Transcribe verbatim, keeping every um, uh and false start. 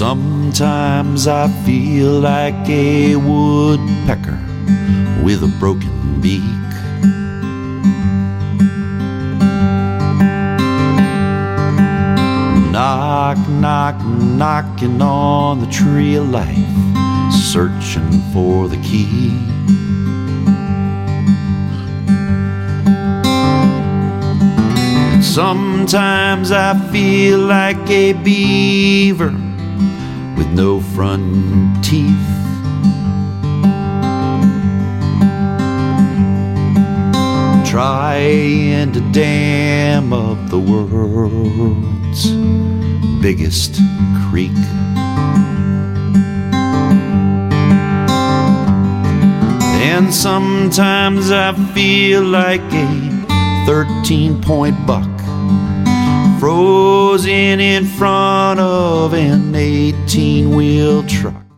Sometimes I feel like a woodpecker with a broken beak. Knock, knock, knocking on the tree of life, searching for the key. Sometimes I feel like a beaver with no front teeth. Trying to dam up the world's biggest creek. And sometimes I feel like a thirteen-point buck frozen in front of an eighteen-wheel truck.